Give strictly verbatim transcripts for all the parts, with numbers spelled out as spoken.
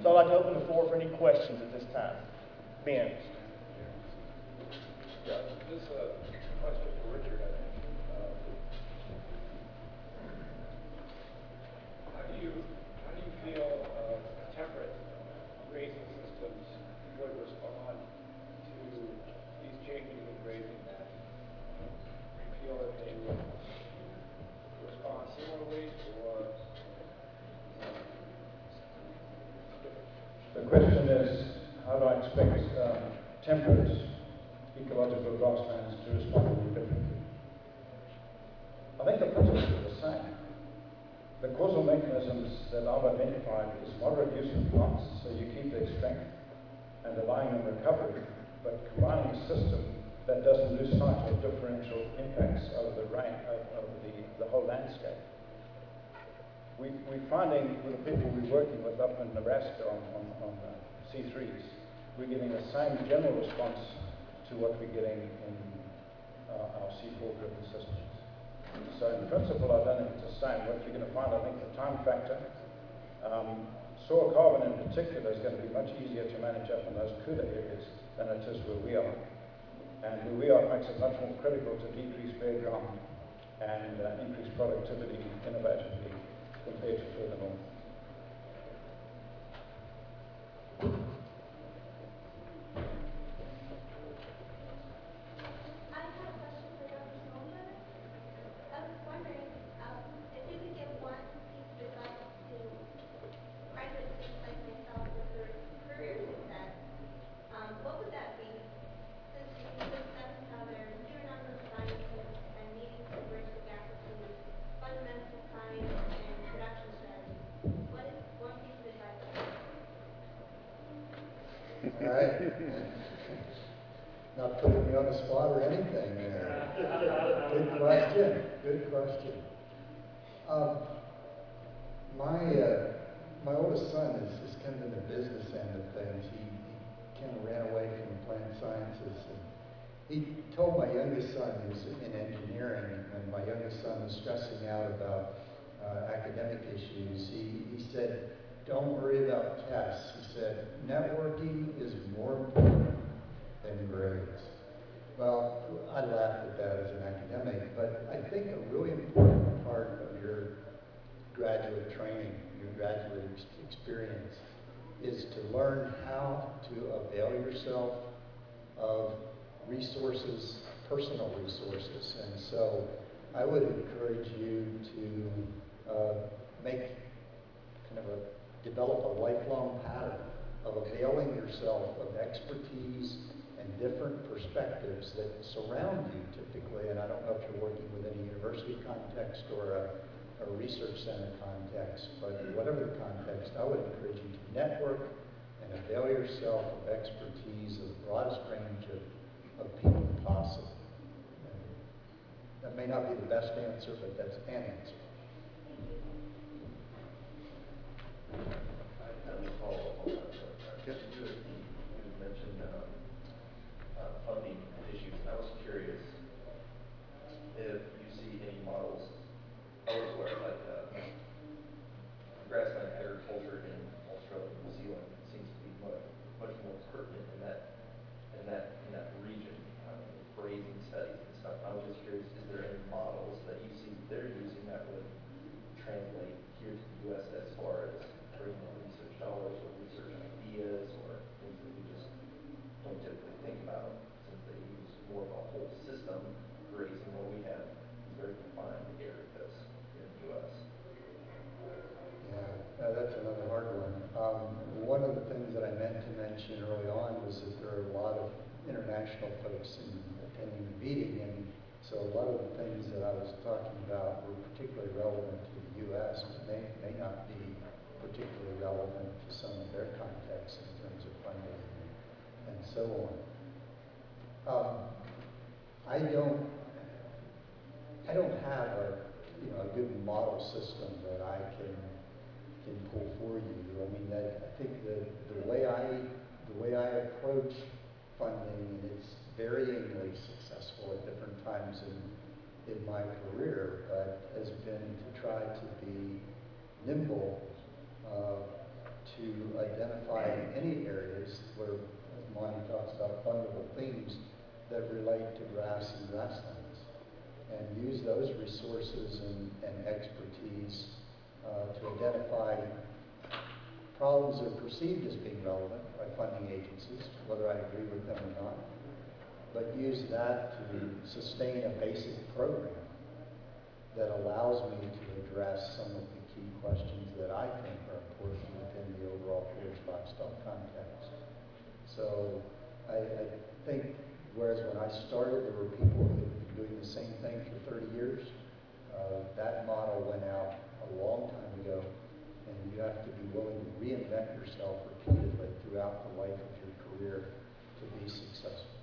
So I'd like to open the floor for any questions at this time. Ben. Yeah, this is a question for Richard, I think. Uh, how do you how do you feel uh, temperate grazing systems would respond to these changes in grazing? Do you feel that they would respond similarly or uh, the question is, how do I expect um, temperate ecological grasslands to respond a little differently? I think the principles are the same. The causal mechanisms that I've identified is moderate use of plants, so you keep their strength and relying on recovery, but combining a system that doesn't lose sight of differential impacts over the rain, over the, the whole landscape. We, we're finding with the people we're working with up in Nebraska on, on, on uh, C threes, we're getting the same general response to what we're getting in uh, our C four driven systems. So in principle, I don't think it's the same. What you're going to find, I think, the time factor, um, soil carbon in particular is going to be much easier to manage up in those cooler areas than it is where we are. And where we are, it makes it much more critical to decrease bare ground and uh, increase productivity innovatively compared to further north. All right. Not putting me on the spot or anything. Good question. Good question. Um, my uh, my oldest son is, is kind of in the business end of things. He, he kind of ran away from the plant sciences. And he told my youngest son, who's in engineering, and my youngest son was stressing out about uh, academic issues. He, he said, don't worry about tests. He said, networking is more important than grades. Well, I laughed at that as an academic, but I think a really important part of your graduate training, your graduate ex experience, is to learn how to avail yourself of resources, personal resources. And so I would encourage you to uh, make kind of a develop a lifelong pattern of availing yourself of expertise and different perspectives that surround you typically. And I don't know if you're working within a university context or a, a research center context, but whatever the context, I would encourage you to network and avail yourself of expertise of the broadest range of, of people possible. And that may not be the best answer, but that's an answer. I would follow up on that. You had, you had mentioned um, uh, funding issues. I was curious if you see any models elsewhere, like uh, grassland agriculture in Australia and New Zealand seems to be much, much more pertinent in that in that in that region, um, grazing studies and stuff. I was just curious, is there any models that you see they're using that would translate here to the U S as far as bringing in research dollars or research ideas or things that we just don't typically think about, since they use more of a whole system grazing where we have these very confined areas in the U S? Yeah, uh, that's another hard one. Um, one of the things that I meant to mention early on was that there are a lot of international folks in, attending the meeting, and so a lot of the things that I was talking about were particularly relevant to the U S, but may, may not be particularly relevant to some of their contexts in terms of funding and, and so on. Um, I don't, I don't have a, you know, a good model system that I can can pull for you. I mean, that, I think the the way I the way I approach funding, and it's varyingly successful at different times in in my career, but has been to try to be nimble uh, to to identify any areas where, as Monty talks about, vulnerable themes that relate to grass and grasslands, and use those resources and, and expertise uh, to identify problems that are perceived as being relevant by funding agencies, whether I agree with them or not, but use that to sustain a basic program that allows me to address some of the key questions that I think are important within the overall forest livestock context. So I, I think, whereas when I started, there were people who had been doing the same thing for thirty years, uh, that model went out a long time ago, and you have to be willing to reinvent yourself repeatedly throughout the life of your career to be successful.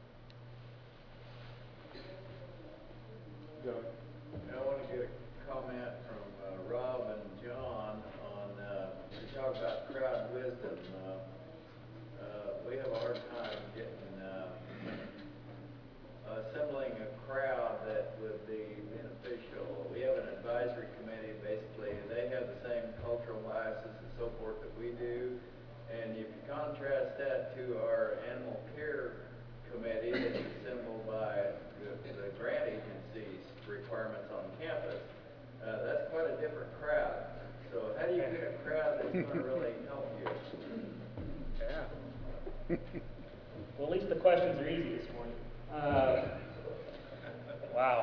Go. I want to get a comment from uh, Rob and John on, uh, you talk about crowd wisdom. Uh, uh, we have a hard time getting, uh, assembling a crowd that would be beneficial. We have an advisory committee, basically, and they have the same cultural biases and so forth that we do. And if you contrast that to our animal care committee that's assembled by the, the grant agencies requirements on campus, uh, that's quite a different crowd. So how do you get a crowd that's going to really help you? Yeah. Well, at least the questions are easy this morning. Uh, wow.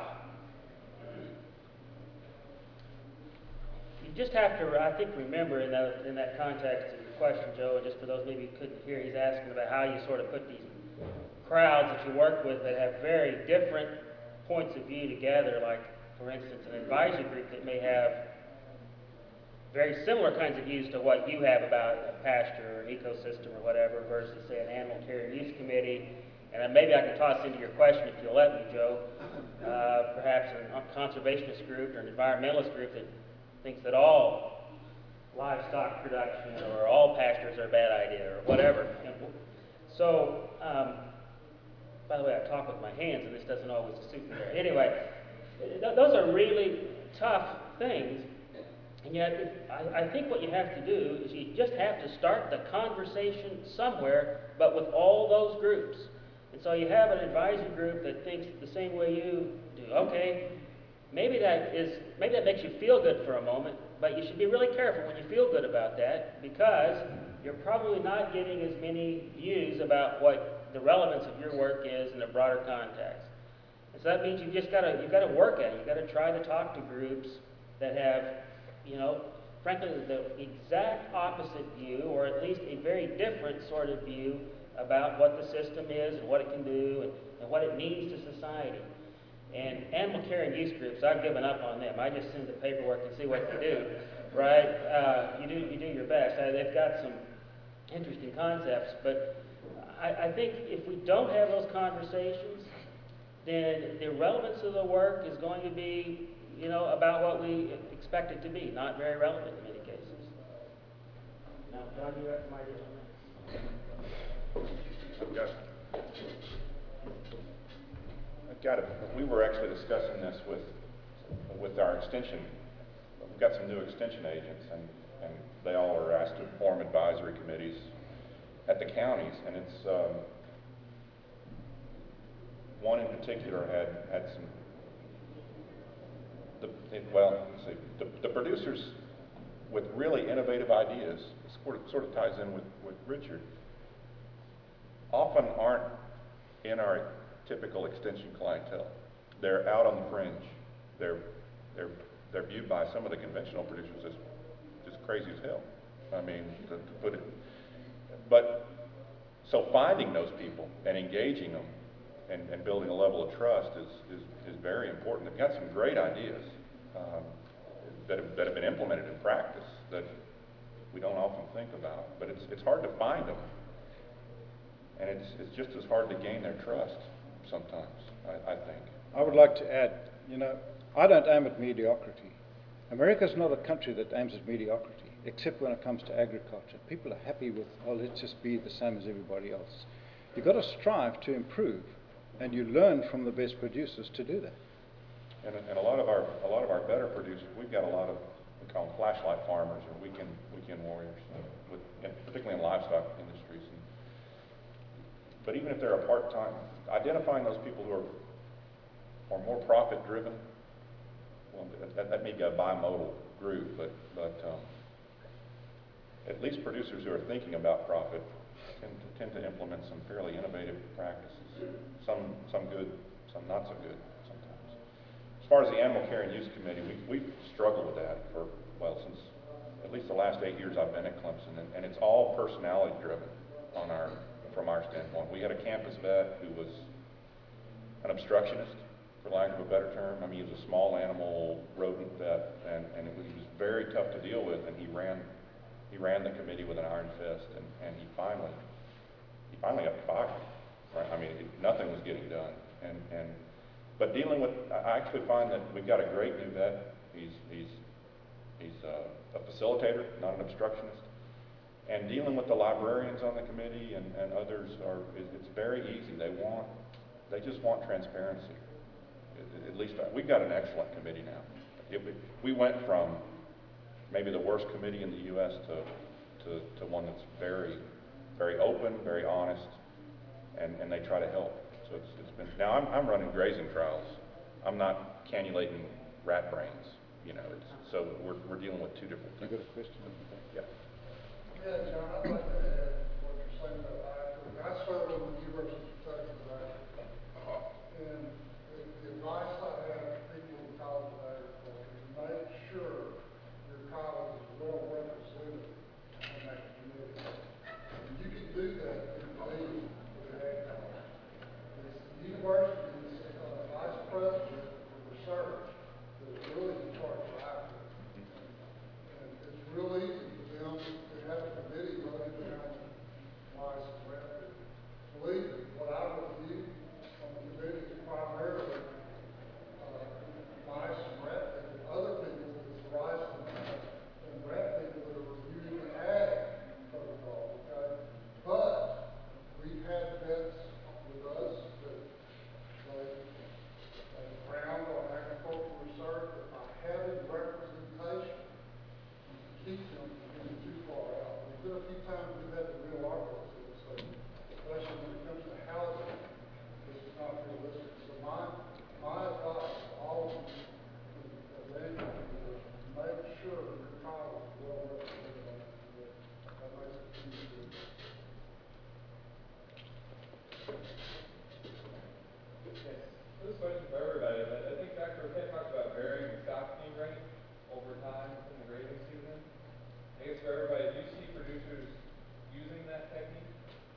You just have to, I think, remember in that, in that context of your question, Joe, and just for those maybe who couldn't hear, he's asking about how you sort of put these crowds that you work with that have very different points of view together, like, for instance, an advisory group that may have very similar kinds of views to what you have about a pasture or an ecosystem or whatever, versus, say, an animal care and use committee. And then maybe I can toss into your question, if you'll let me, Joe, uh, perhaps a conservationist group or an environmentalist group that thinks that all livestock production or all pastures are a bad idea or whatever. So, um, by the way, I talk with my hands, and this doesn't always suit me there. Anyway, th those are really tough things, and yet if, I, I think what you have to do is you just have to start the conversation somewhere, but with all those groups. And so you have an advisory group that thinks the same way you do. Okay, maybe that is maybe that makes you feel good for a moment, but you should be really careful when you feel good about that, because you're probably not getting as many views about what the relevance of your work is in a broader context. And so that means you've just got to you've got to work at it. You've got to try to talk to groups that have, you know, frankly, the exact opposite view, or at least a very different sort of view about what the system is and what it can do and, and what it means to society. And animal care and use groups, I've given up on them. I just send the paperwork and see what they do, right? Uh, you do you do your best. Uh, they've got some interesting concepts, but I, I think if we don't have those conversations, then the relevance of the work is going to be, you know, about what we expect it to be, not very relevant in many cases. Now, John, you have some ideas on that? I've got, I've got a, we were actually discussing this with, with our extension. We've got some new extension agents, and, and they all are asked to form advisory committees at the counties, and it's, um, one in particular had, had some, the, it, well, let's see, the, the producers with really innovative ideas, it sort of, sort of ties in with, with Richard, often aren't in our typical extension clientele. They're out on the fringe. They're, they're, they're viewed by some of the conventional producers as just crazy as hell. I mean, to, to put it, but so finding those people and engaging them and, and building a level of trust is, is, is very important. They've got some great ideas um, that, have, that have been implemented in practice that we don't often think about, but it's, it's hard to find them. And it's, it's just as hard to gain their trust sometimes, I, I think. I would like to add, you know, I don't aim at mediocrity. America's not a country that aims at mediocrity, except when it comes to agriculture. People are happy with, oh, let's just be the same as everybody else. You've got to strive to improve, and you learn from the best producers to do that. And, and a lot of our a lot of our better producers, we've got a lot of, we call them flashlight farmers or weekend weekend warriors with livestock industries. And, but even if they're a part-time, identifying those people who are, are more profit-driven, well, that, that may be a bimodal group, but, but um, at least producers who are thinking about profit tend to, tend to implement some fairly innovative practices, some, some good, some not so good sometimes. As far as the Animal Care and Use Committee, we, we've struggled with that for, well, since at least the last eight years I've been at Clemson, and, and it's all personality driven on our, from our standpoint. We had a campus vet who was an obstructionist, for lack of a better term. I mean, he was a small animal rodent vet, and, and it was, he was very tough to deal with, and he ran he ran the committee with an iron fist, and, and he finally he finally got fired. Right? I mean, it, nothing was getting done, and and but dealing with, I actually find that we've got a great new vet. He's he's he's uh, a facilitator, not an obstructionist. And dealing with the librarians on the committee and, and others are, it's very easy. They want, they just want transparency. At, at least I, we've got an excellent committee now. It, we went from maybe the worst committee in the U S to, to, to one that's very, very open, very honest, and, and they try to help. So it's, it's been, now I'm, I'm running grazing trials. I'm not cannulating rat brains, you know, it's, so we're, we're dealing with two different things. You got a question? Yeah. Yeah, John, I'd like to add what you're saying about Africa. I served on the University of Texas Africa, and the, the advice I have to people in college of agriculture is make sure your college is well represented in that community. And you can do that through the dean of the ag college. It's the university's uh, vice president of research that is really in charge of Africa. And it's real easy for them to have a committee running around mice and rabbits. Believe me, what I review on the committee is primarily uh, mice and rat people, other people that's rice and, and rat people that are reviewing the ag protocol, okay? But we've had vets with us that they, they frowned on agricultural research, but by having representation, keep them from getting too far out. There's been a few times we've had to reel our books in, so especially when it comes to housing, this is not realistic. So my my advice to all of you as educators, make sure your college is well represented on that committee. That makes it easier. This question for everybody, but I think Doctor O'Kay talked about varying the stocking rate over time in the grading season. I guess for everybody, do you see producers using that technique?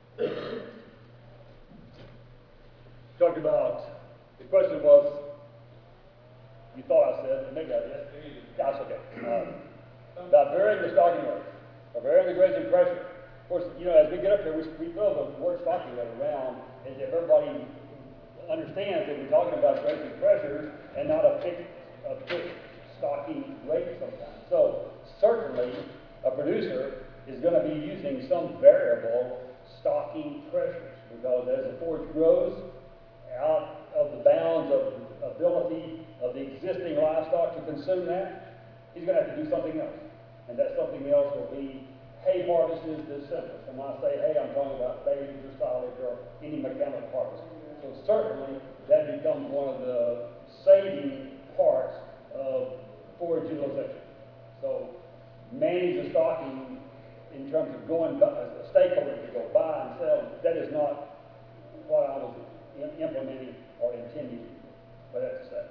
Talked about, the question was, you thought I said, maybe I did. Maybe you didn't. That's okay. Um, about varying the stocking rate, or varying the grazing pressure. Of course, you know, as we get up here, we, we throw the word stocking rate around as if everybody understands that we're talking about grazing pressures and not a fixed, a fixed stocking rate sometimes. So certainly a producer is going to be using some variable stocking pressures, because as the forage grows out of the bounds of ability of the existing livestock to consume that, he's going to have to do something else. And that something else will be hay harvest is the simplest. And when I say hay, I'm talking about bales or silage or any mechanical harvest. So certainly that becomes one of the saving parts of forage utilization. So manage the stocking in terms of going by, a stakeholder to go buy and sell, that is not what I was implementing or intending for that to say.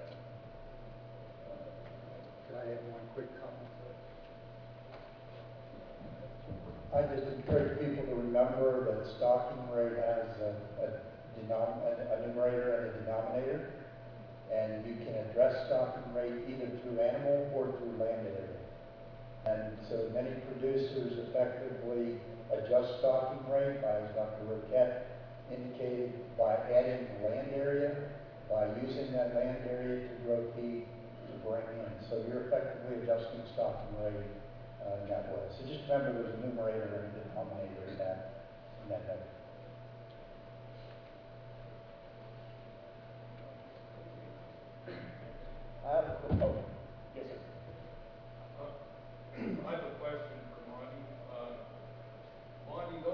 Can I add one quick comment? I just encourage people to remember that stocking rate has a, a, denom a numerator and a denominator, and you can address stocking rate either through animal or through land area. And so many producers effectively adjust stocking rate, by, as Doctor Roquette indicated, by adding land area, by using that land area to grow feed to bring in. So you're effectively adjusting stocking rate uh, in that way. So just remember there's a numerator and a denominator in that, in that number. I have a proposal. Yes, sir. Uh, I have a question for Monty. Uh, Monty,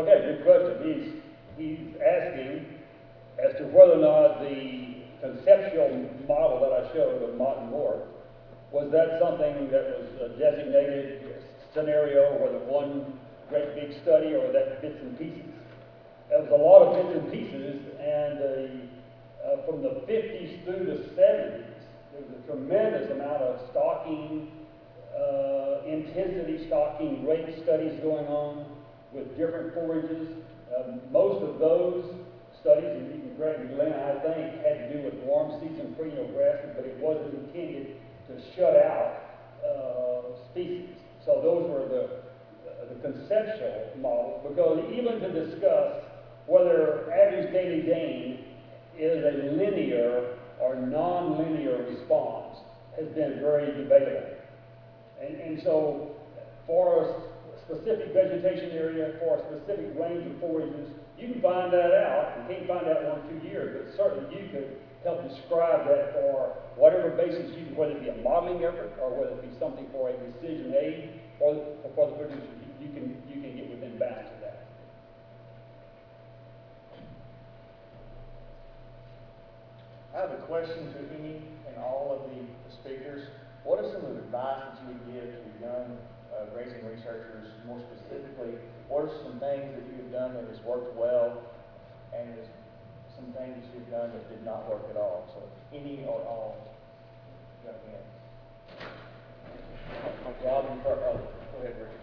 Okay, good question. He's, he's asking as to whether or not the conceptual model that I showed of Mott and Moore, was that something that was a designated scenario, whether one great big study or that bits and pieces. There was a lot of bits and pieces, and uh, uh, from the fifties through the seventies, there was a tremendous amount of stocking, uh, intensity stocking rate studies going on with different forages. Um, most of those studies, and you can correct me, Glenn, I think, had to do with warm season perennial grasses, but it wasn't intended to shut out uh, species. So those were the, uh, the conceptual models, because even to discuss whether average daily gain is a linear or non-linear response has been very debatable. And, and so for a specific vegetation area, for a specific range of forages, you can find that out. You can't find out in one or two years, but certainly you could help describe that for whatever basis you, whether it be a modeling effort or whether it be something for a decision aid or for, for the producer. You, you can you can get within bounds of that. I have a question to any and all of the, the speakers. What are some of the advice that you would give to young uh, grazing researchers? More specifically, what are some things that you have done that has worked well, and is some things that you've done that did not work at all? So any or all, jump in. Rob, you first. Oh, go ahead, Richard.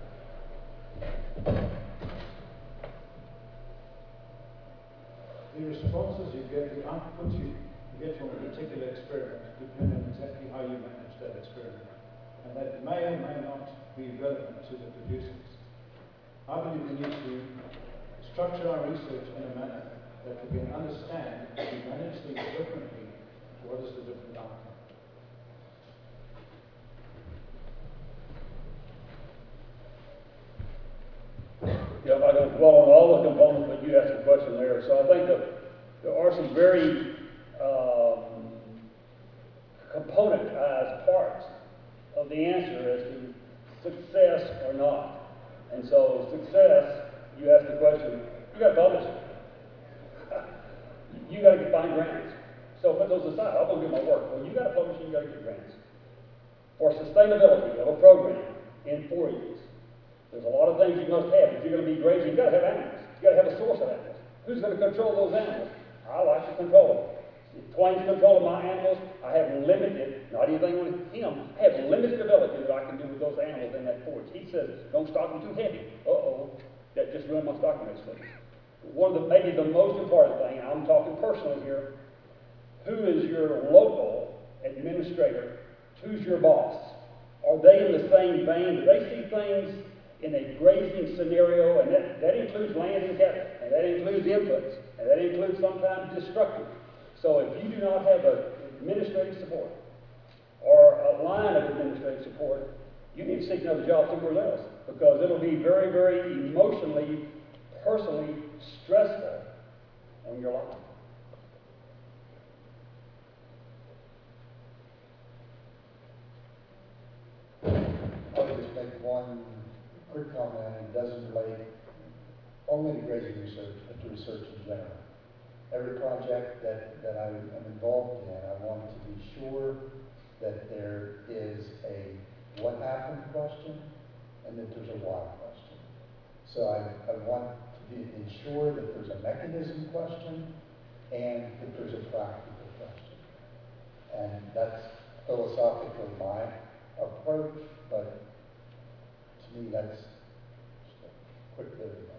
The responses you get, the outputs you get from a particular experiment depend on exactly how you manage that experiment. And that may or may not be relevant to the producers. I believe we need to structure our research in a manner that we can understand that we manage things differently. What is the different outcome? Yeah, I don't dwell on all the components, but you asked a question there. So I think that there are some very um, componentized parts of the answer as to success or not. And so success, you ask the question, you got to publish it. You got to find grants. So put those aside. I'm going to do my work. Well, you got to publish and you got to get grants. For sustainability of a program in four years, there's a lot of things you must have. If you're going to be grazing, you got to have animals. You got to have a source of animals. Who's going to control those animals? I like to control them. If Twain's control of my animals, I have limited, not anything on him, I have limited ability that I can do with those animals in that forage. He says, don't stock them too heavy. Uh-oh, that just ruined my stocking rates. One of the, maybe the most important thing, I'm talking personally here, who is your local administrator? Who's your boss? Are they in the same vein? Do they see things in a grazing scenario, and that, that includes land and cattle, and that includes inputs, and that includes sometimes destructive. So if you do not have a administrative support or a line of administrative support, you need to seek another job somewhere else, because it'll be very, very emotionally, personally stressful on your life. I would just make one quick comment, and it doesn't relate only to grazing research, but to research in general. Every project that, that I am involved in, I want to be sure that there is a what happened question and that there's a why question. So I, I want to be, ensure that there's a mechanism question and that there's a practical question. And that's philosophically my approach, but to me that's just a quick bit of advice.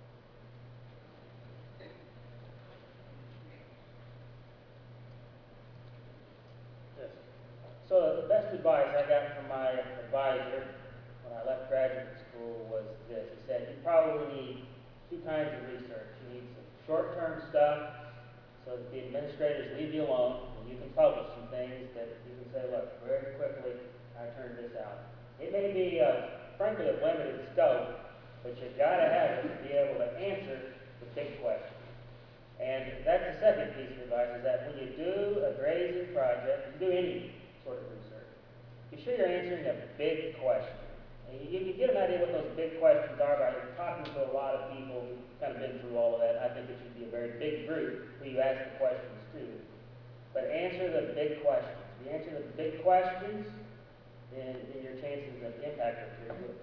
So the best advice I got from my advisor when I left graduate school was this. He said, you probably need two kinds of research. You need some short-term stuff so that the administrators leave you alone and you can publish some things that you can say, look, very quickly I turned this out. It may be, uh, frankly, of limited scope, but you've got to have it to be able to answer the big questions. And that's the second piece of advice, is that when you do a grazing project, you do any sort of research, be sure you're answering a big question. And you, you get an idea what those big questions are by talking to a lot of people who've kind of been through all of that. I think it should be a very big group who you ask the questions to. But answer the big questions. If you answer the big questions, then, then your chances of impact are pretty good.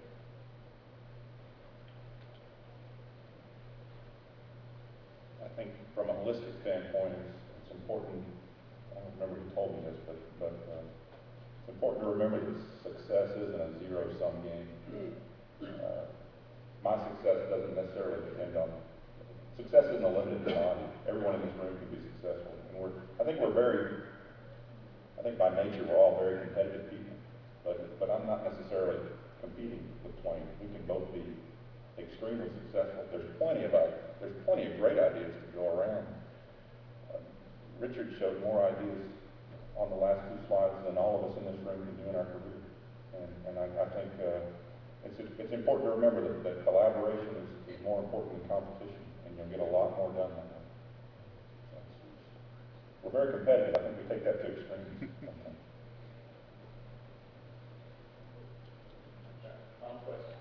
I think from a holistic standpoint, it's, it's important, I don't remember who told me this, but, but uh, it's important to remember that success isn't a zero-sum game. Uh, my success doesn't necessarily depend on, success isn't a limited commodity. Everyone in this room can be successful. And we're, I think we're very, I think by nature we're all very competitive people. But, but I'm not necessarily competing with Twain. We can both be extremely successful. There's plenty of there's plenty of great ideas to go around. Uh, Richard showed more ideas on the last two slides than all of us in this room can do in our career. And, and I, I think uh, it's it's important to remember that, that collaboration is, is more important than competition, and you'll get a lot more done that way. We're very competitive. I think we take that to extremes. One question.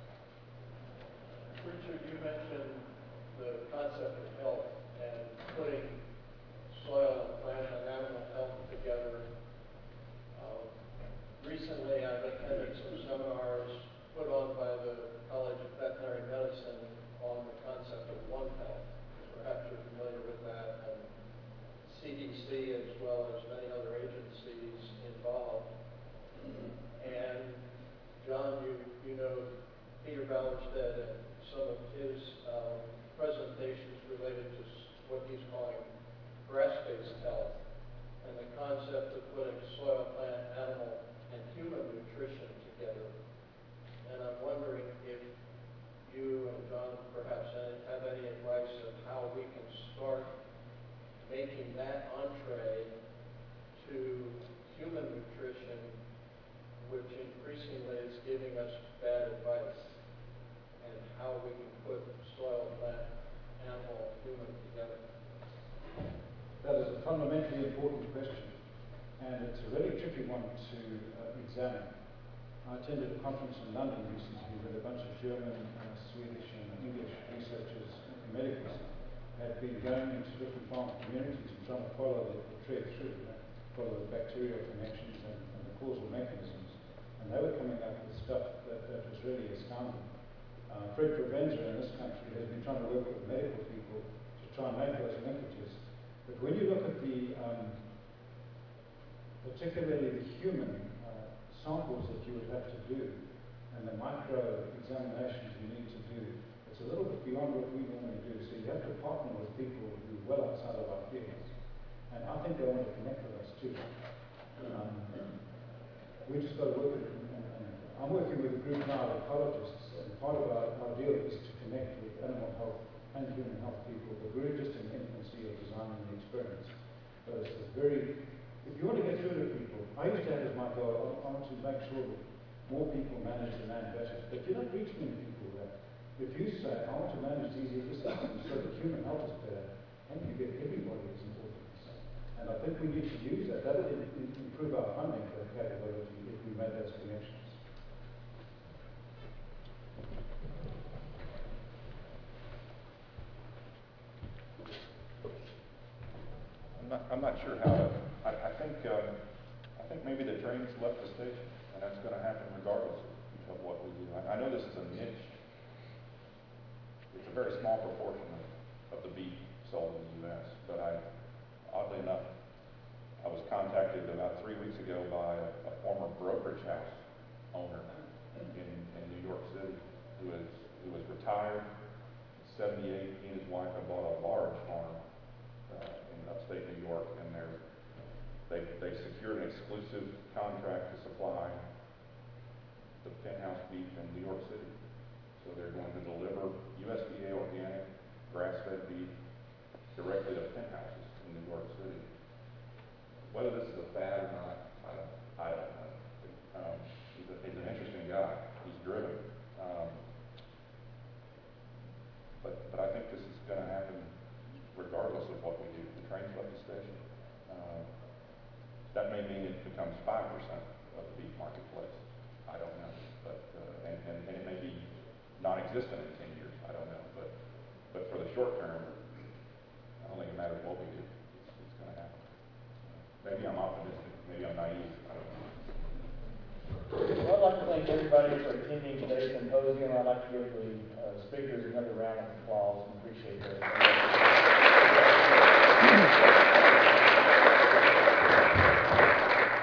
Richard, you mentioned the concept of health and putting soil and plant and animal health together. Um, recently, I've attended some seminars put on by the College of Veterinary Medicine on the concept of One Health. Perhaps you're familiar with that, and C D C as well as many other agencies involved. And John, you, you know Peter Ballerstedt and some of his um, presentations related to what he's calling grass-based health and the concept of putting soil, plant, animal, and human nutrition together. And I'm wondering if you and John perhaps have any advice of how we can start making that entree to human nutrition, which increasingly is giving us bad advice, and how we can put soil, plant, animal, human together. That is a fundamentally important question, and it's a really tricky one to uh, examine. I attended a conference in London recently with a bunch of German, uh, Swedish, and English researchers and medicals had been going into different farm communities and trying to follow the, the thread through, you know, follow the bacterial connections and, and the causal mechanisms. And they were coming up with stuff that, that was really astounding. Uh, Fred Provenza in this country has been trying to work with medical people to try and make those linkages. But when you look at the, um, particularly the human uh, samples that you would have to do and the micro examinations you need to do, it's a little bit beyond what we normally do. So you have to partner with people who are well outside of our fields. And I think they want to connect with us too. Um, we just got to work at it. And, and I'm working with a group now of ecologists, and part of our, our deal is to connect with animal health and human health people, but we're just in the infancy of designing the experiments. But it's a very, if you want to get through to people, I used to have as my goal, I want to make sure that more people manage the land better. But you don't reach many people there. If you say, I want to manage these ecosystems so that human health is better, and you get everybody as important. And I think we need to use that. That will improve our funding capability if we make those connections. I'm not, I'm not sure how to, I, I think, um, I think maybe the train's left the station, and that's going to happen regardless of, of what we do. I, I know this is a niche. It's a very small proportion of, of the beef sold in the U S, but I, oddly enough, I was contacted about three weeks ago by a, a former brokerage house owner in, in New York City who is who was retired, seventy-eight. He and his wife have bought a large farm uh, in upstate New York, and they're they they secured an exclusive contract to supply the penthouse beef in New York City. So they're going to deliver U S D A organic grass-fed beef directly to penthouses in New York City. Whether this is a fad or not, I don't, I don't know. Um, he's, a, he's an interesting guy. He's driven. Um, but, but I think this is going to happen regardless of what we do. The train's left the station. Uh, that may mean it becomes five percent of the beef marketplace. I don't know. But, uh, and, and, and it may be non-existent in ten years, I don't know. But, but for the short term, I don't think it matters what we do, it's, it's going to happen. Maybe I'm optimistic, maybe I'm naive, I don't know. Well, I'd like to thank everybody for attending today's symposium. I'd like to give the uh, speakers another round of applause and appreciate their.